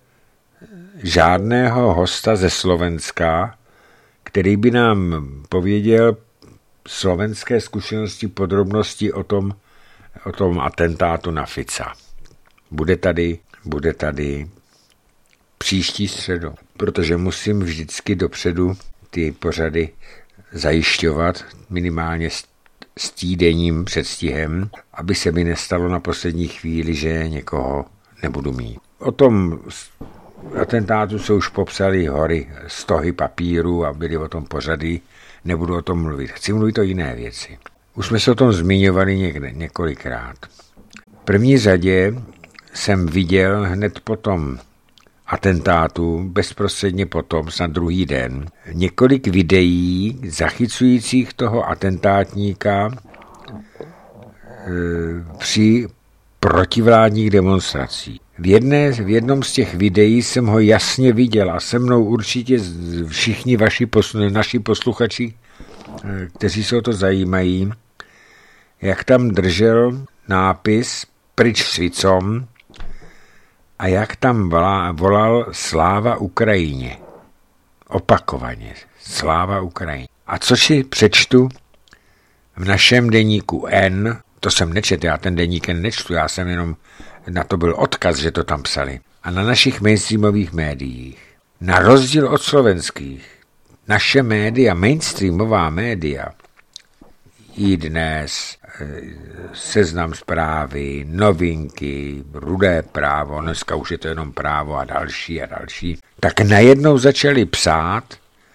S1: žádného hosta ze Slovenska, který by nám pověděl slovenské zkušenosti, podrobnosti o tom, o tom atentátu na Fica. Bude tady, bude tady příští středu, protože musím vždycky dopředu ty pořady zajišťovat minimálně s týdenním předstihem, aby se mi nestalo na poslední chvíli, že někoho nebudu mít. O tom atentátu se už popsali hory stohy papíru a byly o tom pořady, nebudu o tom mluvit. Chci mluvit o jiné věci. Už jsme se o tom zmiňovali někde, několikrát. V první řadě jsem viděl hned po tom atentátu, bezprostředně potom, snad druhý den, několik videí zachycujících toho atentátníka e, při protivládních demonstracích. V, jedné, v jednom z těch videí jsem ho jasně viděl a se mnou určitě všichni vaši poslu, naši posluchači, e, kteří se o to zajímají, jak tam držel nápis Pryč s Ficom, a jak tam volal Sláva Ukrajině. Opakovaně. Sláva Ukrajině. A co si přečtu v našem deníku N, to jsem nečetl, já ten deník N nečtu, já jsem jenom, na to byl odkaz, že to tam psali. A na našich mainstreamových médiích. Na rozdíl od slovenských, naše média, mainstreamová média, i dnes, Seznam Zprávy, Novinky, Rudé právo, dneska už je to jenom Právo a další a další, tak najednou začali psát,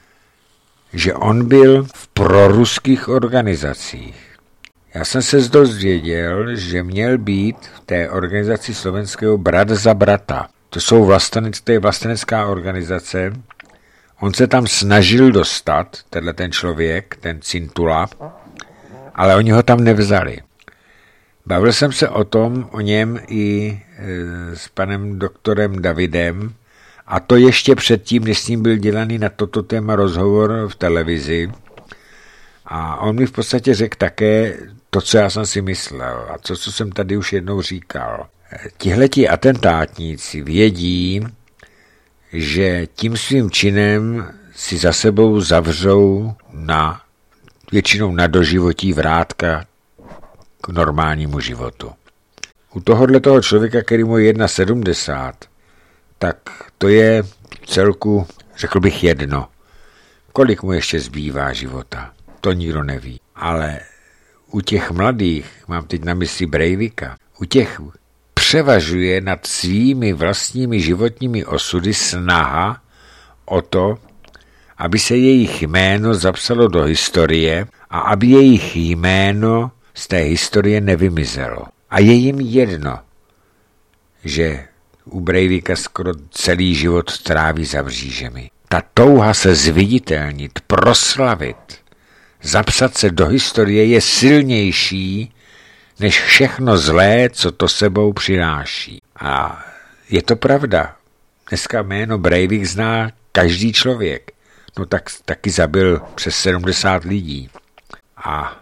S1: že on byl v proruských organizacích. Já jsem se dozvěděl, že měl být v té organizaci slovenského Brat za brata. To jsou vlastenec, to je vlastenecká organizace. On se tam snažil dostat, tenhle ten člověk, ten Cintula, ale oni ho tam nevzali. Bavil jsem se o tom, o něm i e, s panem doktorem Davidem, a to ještě předtím, než s ním byl dělaný na toto téma rozhovor v televizi. A on mi v podstatě řekl také to, co já jsem si myslel a to, co jsem tady už jednou říkal. Tihleti atentátníci vědí, že tím svým činem si za sebou zavřou na většinou na doživotí vrátka k normálnímu životu. U tohohle toho člověka, který mu je sedmdesát jedna, tak to je celku, řekl bych, jedno. Kolik mu ještě zbývá života, to nikdo neví. Ale u těch mladých, mám teď na mysli Breivika, u těch převažuje nad svými vlastními životními osudy snaha o to, aby se jejich jméno zapsalo do historie a aby jejich jméno z té historie nevymizelo. A je jim jedno, že u Breivika skoro celý život tráví za mřížemi. Ta touha se zviditelnit, proslavit, zapsat se do historie je silnější než všechno zlé, co to sebou přináší. A je to pravda. Dneska jméno Breivik zná každý člověk. No tak taky zabil přes sedmdesát lidí. A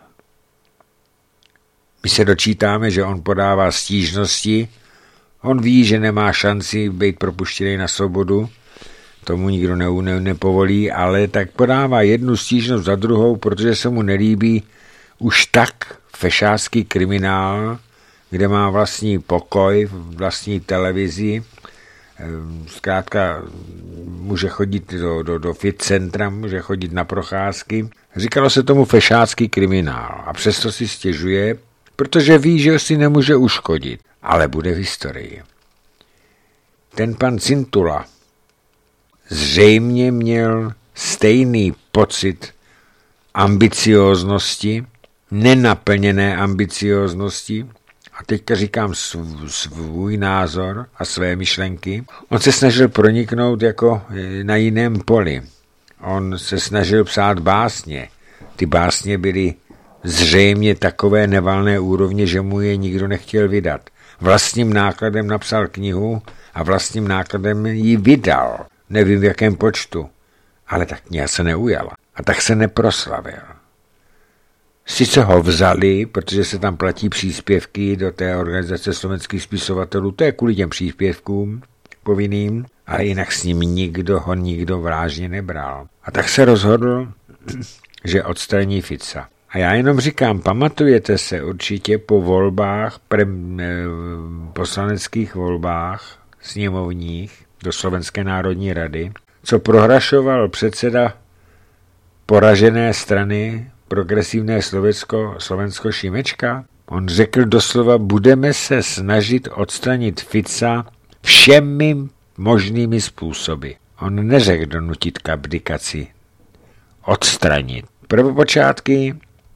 S1: my se dočítáme, že on podává stížnosti. On ví, že nemá šanci být propuštěný na svobodu. Tomu nikdo ne, ne, nepovolí, ale tak podává jednu stížnost za druhou, protože se mu nelíbí už tak fešácký kriminál, kde má vlastní pokoj, vlastní televizi, zkrátka může chodit do, do, do fit centra, může chodit na procházky. Říkalo se tomu fešácký kriminál a přesto si stěžuje, protože ví, že si nemůže uškodit, ale bude v historii. Ten pan Cintula zřejmě měl stejný pocit ambicióznosti, nenaplněné ambicióznosti, a teďka říkám svůj názor a své myšlenky. On se snažil proniknout jako na jiném poli. On se snažil psát básně. Ty básně byly zřejmě takové nevalné úrovně, že mu je nikdo nechtěl vydat. Vlastním nákladem napsal knihu a vlastním nákladem ji vydal. Nevím v jakém počtu, ale ta kniha se neujala. A tak se neproslavil. Sice ho vzali, protože se tam platí příspěvky do té organizace slovenských spisovatelů, to je kvůli těm příspěvkům povinným, ale jinak s ním nikdo ho nikdo vážně nebral. A tak se rozhodl, že odstraní Fica. A já jenom říkám, pamatujete se určitě po volbách, pre, poslaneckých volbách sněmovních do Slovenské národní rady, co prohrašoval předseda poražené strany Progresivné Slovensko, Slovensko Šimečka? On řekl doslova, budeme se snažit odstranit Fica všemi možnými způsoby. On neřekl donutit k abdikaci. Odstranit. Prvopočátky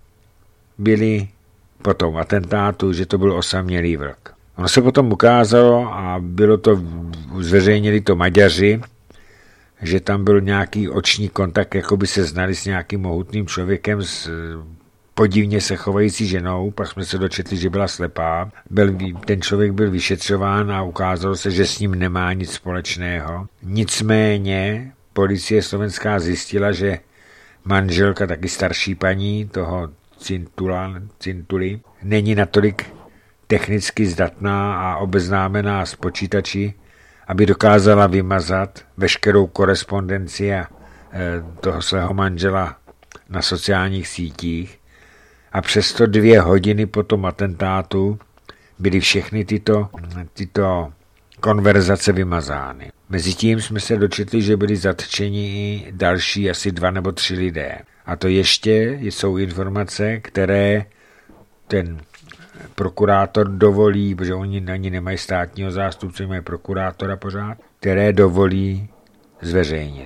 S1: byly po tom atentátu, že to byl osamělý vlk. Ono se potom ukázalo a bylo to, zveřejnili to Maďaři, že tam byl nějaký oční kontakt, jako by se znali s nějakým mohutným člověkem s podivně se chovající ženou, pak jsme se dočetli, že byla slepá. Byl, ten člověk byl vyšetřován a ukázalo se, že s ním nemá nic společného. Nicméně policie slovenská zjistila, že manželka, taky starší paní toho Cintula, Cintuly, není natolik technicky zdatná a obeznámená s počítači, aby dokázala vymazat veškerou korespondenci a toho svého manžela na sociálních sítích. A přesto dvě hodiny po tom atentátu byly všechny tyto, tyto konverzace vymazány. Mezitím jsme se dočetli, že byli zatčeni i další asi dva nebo tři lidé. A to ještě jsou informace, které ten prokurátor dovolí, protože oni ani nemají státního zástupce, mají prokurátora pořád, které dovolí zveřejnit.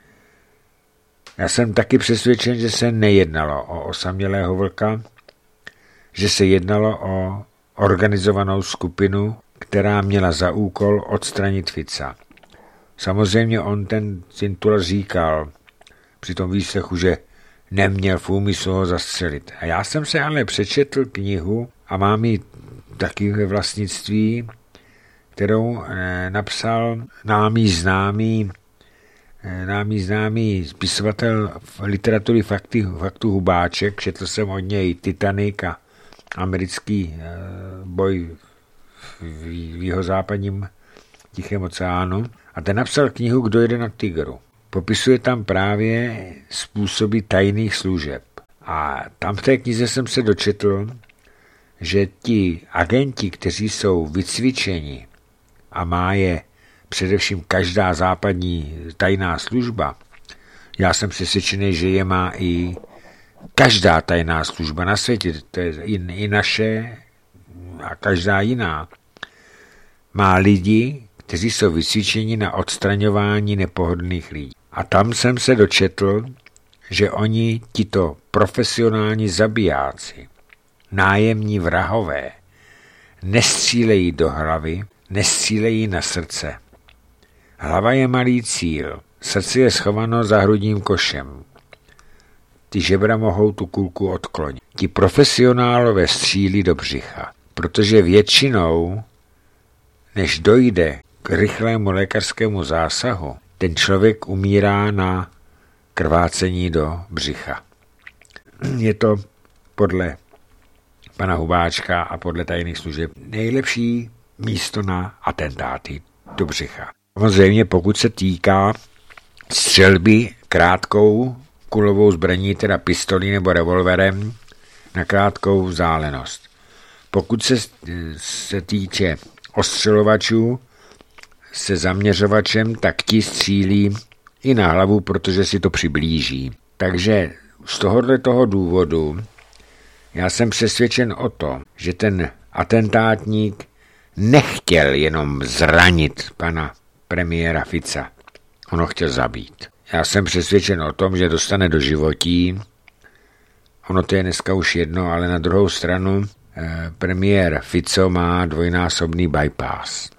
S1: Já jsem taky přesvědčen, že se nejednalo o osamělého vlka, že se jednalo o organizovanou skupinu, která měla za úkol odstranit Fica. Samozřejmě on ten Cintula říkal při tom výslechu, že neměl v úmyslu ho zastřelit. A já jsem se ale přečetl knihu a mám ji taky ve vlastnictví, kterou napsal námý známý, námý známý spisovatel literatury fakty, faktu Hubáček. Četl jsem od něj Titanic a americký boj v jihozápadním Tichém oceánu. A ten napsal knihu Kdo jede na tygru. Popisuje tam právě způsoby tajných služeb. A tam v té knize jsem se dočetl, že ti agenti, kteří jsou vycvičeni a má je především každá západní tajná služba, já jsem přesvědčený, že je má i každá tajná služba na světě, to je i, i naše a každá jiná, má lidi, kteří jsou vycvičeni na odstraňování nepohodlných lidí. A tam jsem se dočetl, že oni, tito profesionální zabijáci, nájemní vrahové, nestřílejí do hlavy, nestřílejí na srdce. Hlava je malý cíl, srdce je schováno za hrudním košem. ty žebra mohou tu kulku odklonit. Ti profesionálové střílí do břicha, protože většinou, než dojde k rychlému lékařskému zásahu, ten člověk umírá na krvácení do břicha. Je to podle pana Hubáčka a podle tajných služeb nejlepší místo na atentáty do břicha. Samozřejmě pokud se týká střelby krátkou kulovou zbraní, teda pistolí nebo revolverem na krátkou vzdálenost. Pokud se, se týče ostřelovačů se zaměřovačem, tak ti střílí i na hlavu, protože si to přiblíží. Takže z tohohle toho důvodu já jsem přesvědčen o tom, že ten atentátník nechtěl jenom zranit pana premiéra Fica. On ho chtěl zabít. Já jsem přesvědčen o tom, že dostane do životí. Ono to je dneska už jedno, ale na druhou stranu eh, premiér Fico má dvojnásobný bypass.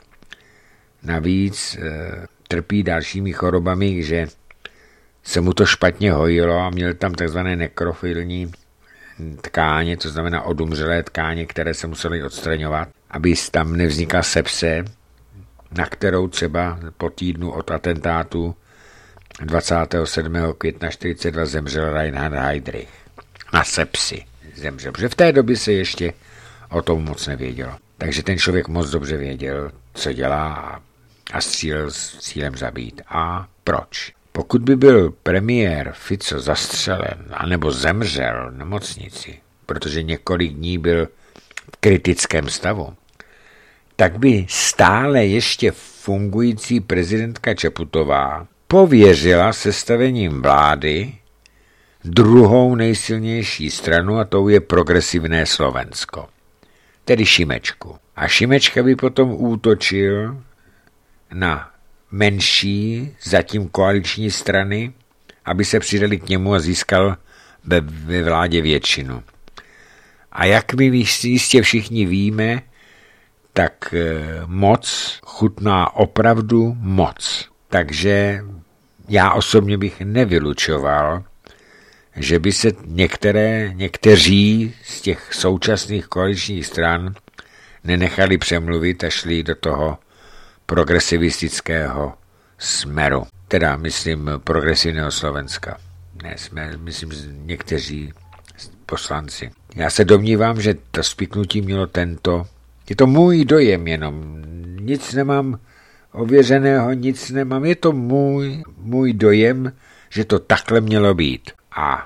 S1: Navíc eh, trpí dalšími chorobami, že se mu to špatně hojilo a měl tam takzvané nekrofilní tkáně, to znamená odumřelé tkáně, které se musely odstraňovat, aby tam nevznikla sepse, na kterou třeba po týdnu od atentátu dvacátého sedmého května čtyřicet dva zemřel Reinhard Heydrich. Na sepsi zemřel, protože v té době se ještě o tom moc nevědělo. Takže ten člověk moc dobře věděl, co dělá a střílel s cílem zabít. A proč? Pokud by byl premiér Fico zastřelen anebo zemřel v nemocnici, protože několik dní byl v kritickém stavu, tak by stále ještě fungující prezidentka Čaputová pověřila sestavením vlády druhou nejsilnější stranu, a tou je Progresivné Slovensko, tedy Šimečku. A Šimečka by potom útočil na menší, zatím koaliční strany, aby se přidali k němu a získal ve, ve vládě většinu. A jak my jistě všichni víme, tak moc chutná opravdu moc. Takže já osobně bych nevylučoval, že by se některé, někteří z těch současných koaličních stran nenechali přemluvit a šli do toho progresivistického smeru. Teda, myslím, progresivného Slovenska. Ne, jsme, myslím, někteří poslanci. Já se domnívám, že to spiknutí mělo tento. Je to můj dojem jenom. Nic nemám ověřeného, nic nemám. Je to můj, můj dojem, že to takhle mělo být. A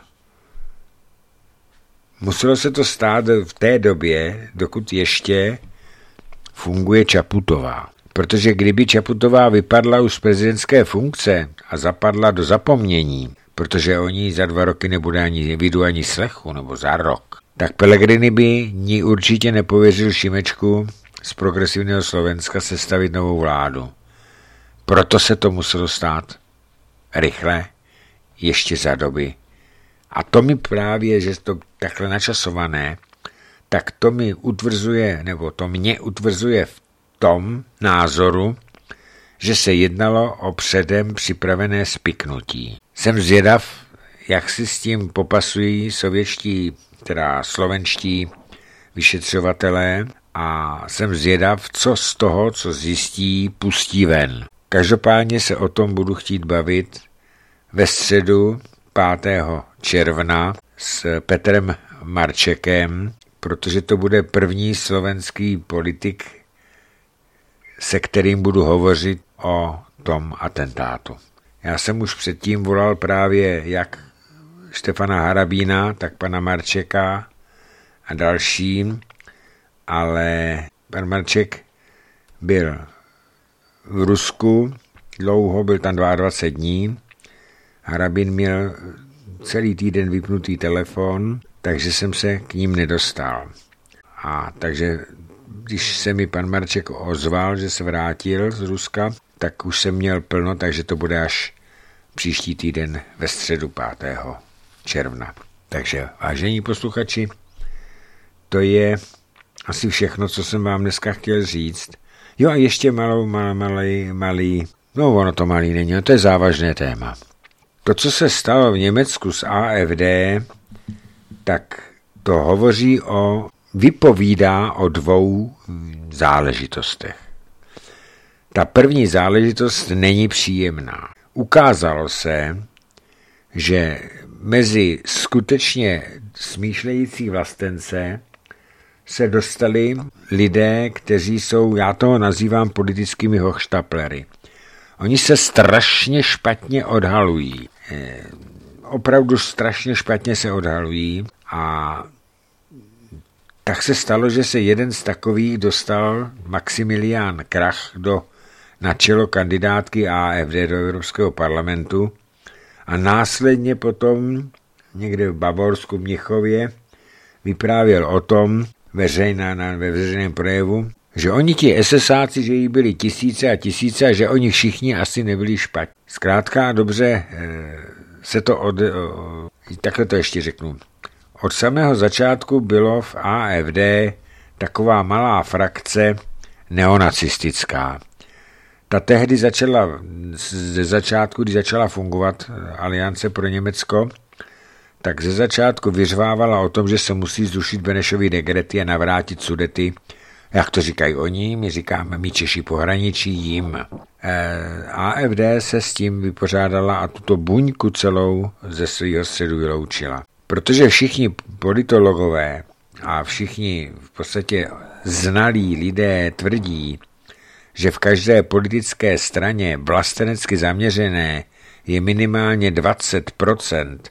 S1: muselo se to stát v té době, dokud ještě funguje Čaputová. Protože kdyby Čaputová vypadla už z prezidentské funkce a zapadla do zapomnění, protože o ní za dva roky nebude ani vidu, ani slechu, nebo za rok, tak Pellegrini by ní určitě nepověřil Šimečku z Progresivního Slovenska sestavit novou vládu. Proto se to muselo stát rychle, ještě za doby. A to mi právě, že to takhle načasované, tak to mi utvrzuje, nebo to mě utvrzuje v tom názoru, že se jednalo o předem připravené spiknutí. Jsem zvědav, jak si s tím popasují sovětští, teda slovenští vyšetřovatelé, a jsem zvědav, co z toho, co zjistí, pustí ven. Každopádně se o tom budu chtít bavit ve středu pátého června s Petrem Marčekem, protože to bude první slovenský politik, se kterým budu hovořit o tom atentátu. Já jsem už předtím volal právě jak Štefana Harabína, tak pana Marčeka a dalším, ale pan Marček byl v Rusku, dlouho, byl tam dvacet dva dní, Harabín měl celý týden vypnutý telefon, takže jsem se k ním nedostal. A takže když se mi pan Marček ozval, že se vrátil z Ruska, tak už jsem měl plno, takže to bude až příští týden ve středu pátého června. Takže, vážení posluchači, to je asi všechno, co jsem vám dneska chtěl říct. Jo, a ještě malou, malý, malý, malý, no ono to malý není, to je závažné téma. To, co se stalo v Německu s A F D, tak to hovoří o, vypovídá o dvou záležitostech. Ta první záležitost není příjemná. Ukázalo se, že mezi skutečně smýšlející vlastence se dostali lidé, kteří jsou, já toho nazývám politickými hochštaplery. Oni se strašně špatně odhalují. Opravdu strašně špatně se odhalují a tak se stalo, že se jeden z takových dostal, Maximilian Krach, do, na čelo kandidátky A F D do Evropského parlamentu a následně potom někde v Bavorsku, Mnichově, vyprávěl o tom veřejná, na, ve veřejném projevu, že oni ti esesáci, že jich byli tisíce a tisíce a že oni všichni asi nebyli špatní. Zkrátka dobře se to od... Takhle to ještě řeknu. Od samého začátku bylo v A F D taková malá frakce neonacistická. Ta tehdy začala, ze začátku, když začala fungovat Aliance pro Německo, tak ze začátku vyřvávala o tom, že se musí zrušit Benešovy dekrety a navrátit Sudety. Jak to říkají oni, my říkáme my Češi pohraničí jim. A F D se s tím vypořádala a tuto buňku celou ze svého středu vyloučila. Protože všichni politologové a všichni v podstatě znalí lidé tvrdí, že v každé politické straně vlastenecky zaměřené je minimálně dvacet procent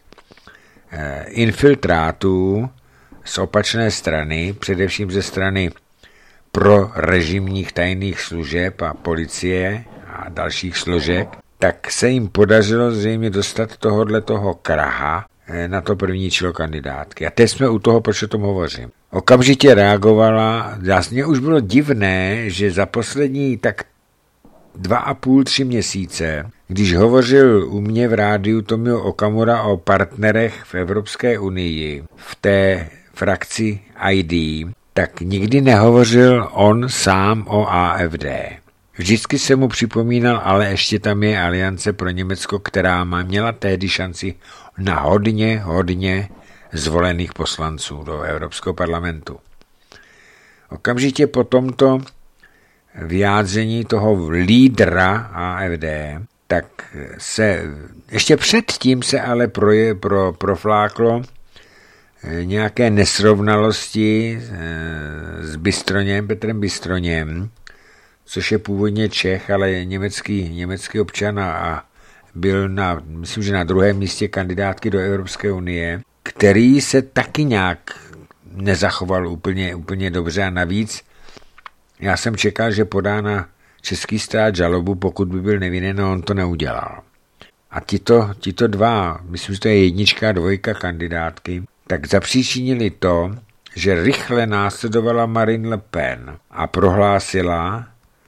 S1: infiltrátů z opačné strany, především ze strany pro režimních tajných služeb a policie a dalších složek, tak se jim podařilo zřejmě dostat tohodle toho Kraha na to první čilo kandidátky. A teď jsme u toho, proč o tom hovořím. Okamžitě reagovala, vlastně už bylo divné, že za poslední tak dva a půl, tři měsíce, když hovořil u mě v rádiu Tomio Okamura o partnerech v Evropské unii, v té frakci I D, tak nikdy nehovořil on sám o A F D. Vždycky se mu připomínal, ale ještě tam je Aliance pro Německo, která má měla tehdy šanci na hodně, hodně zvolených poslanců do Evropského parlamentu. Okamžitě po tomto vyjádření toho lídra A F D, tak se ještě předtím se ale proje, pro, profláklo nějaké nesrovnalosti s Bystroněm, Petrem Bystroněm, což je původně Čech, ale je německý, německý občan a byl na, myslím, že na druhém místě kandidátky do Evropské unie, který se taky nějak nezachoval úplně, úplně dobře a navíc já jsem čekal, že podá na český stát žalobu, pokud by byl nevinný, no on to neudělal. A tito, tito dva, myslím, že to je jednička a dvojka kandidátky, tak zapříčinili to, že rychle následovala Marine Le Pen a prohlásila,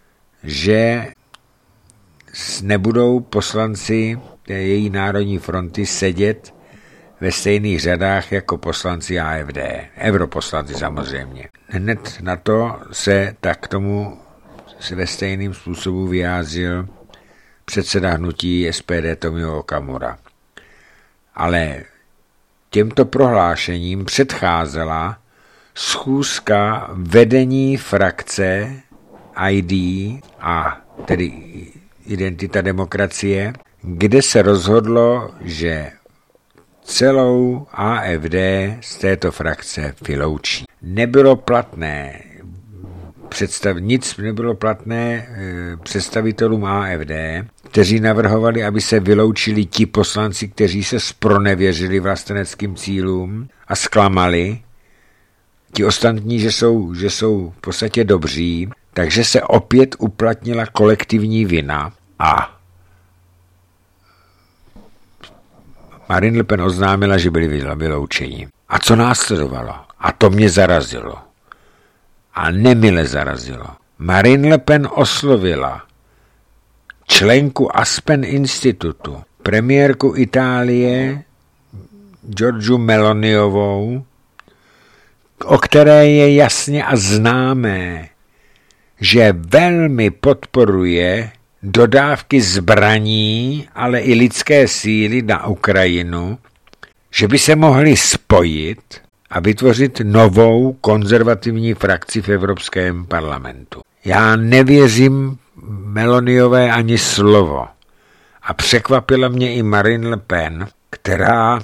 S1: že nebudou poslanci její národní fronty sedět ve stejných řadách jako poslanci A F D. Europoslanci samozřejmě. Hned na to se tak k tomu se ve stejným způsobu vyjádřil předseda hnutí S P D Tomio Okamura. Ale těmto prohlášením předcházela schůzka vedení frakce I D a tedy Identita demokracie, kde se rozhodlo, že celou A F D z této frakce vyloučí. Nebylo platné, představ, nic nebylo platné e, představitelům A F D, kteří navrhovali, aby se vyloučili ti poslanci, kteří se zpronevěřili vlasteneckým cílům a zklamali, ti ostatní, že jsou, že jsou v podstatě dobří, takže se opět uplatnila kolektivní vina a Marine Le Pen oznámila, že byli vyloučeni. A co následovalo? A to mě zarazilo. A nemile zarazilo. Marine Le Pen oslovila členku Aspen institutu, premiérku Itálie Giorgiu Meloniovou, o které je jasně a známé, že velmi podporuje dodávky zbraní, ale i lidské síly na Ukrajinu, že by se mohli spojit a vytvořit novou konzervativní frakci v Evropském parlamentu. Já nevěřím Meloniové ani slovo. A překvapila mě i Marine Le Pen, která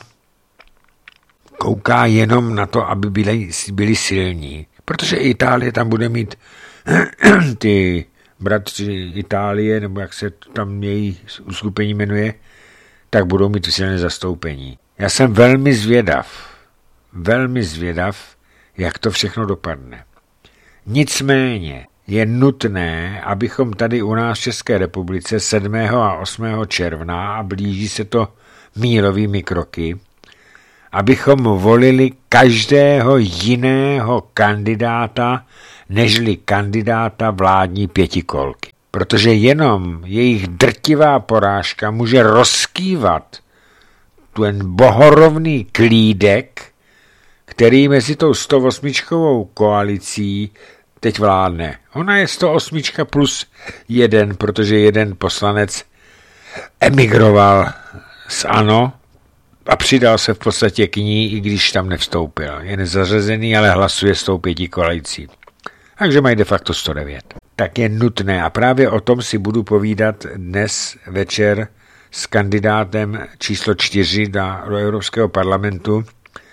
S1: kouká jenom na to, aby byli, byli silní. Protože Itálie tam bude mít ty bratři Itálie, nebo jak se tam její uskupení jmenuje, tak budou mít silné zastoupení. Já jsem velmi zvědav, velmi zvědav, jak to všechno dopadne. Nicméně je nutné, abychom tady u nás v České republice sedmého a osmého června, a blíží se to mílovými kroky, abychom volili každého jiného kandidáta, nežli kandidáta vládní pětikolky. Protože jenom jejich drtivá porážka může rozkývat ten bohorovný klídek, který mezi tou sto osmičkovou koalicí teď vládne. Ona je sto osm plus jeden, protože jeden poslanec emigroval z ANO a přidal se v podstatě k ní, i když tam nevstoupil. Je nezařazený, ale hlasuje s tou pěti koalicí. Takže mají de facto sto devět. Tak je nutné, a právě o tom si budu povídat dnes večer s kandidátem číslo čtyři do Evropského parlamentu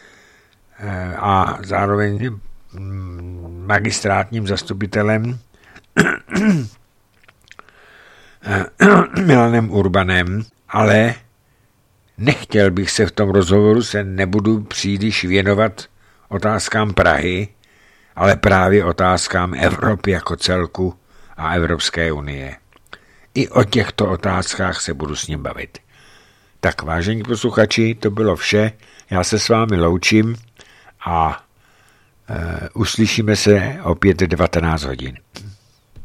S1: a zároveň magistrátním zastupitelem Milanem Urbanem, ale nechtěl bych se v tom rozhovoru, se nebudu příliš věnovat otázkám Prahy, ale právě otázkám Evropy jako celku a Evropské unie. I o těchto otázkách se budu s ním bavit. Tak vážení posluchači, to bylo vše. Já se s vámi loučím a Uh, uslyšíme se opět devatenáct hodin.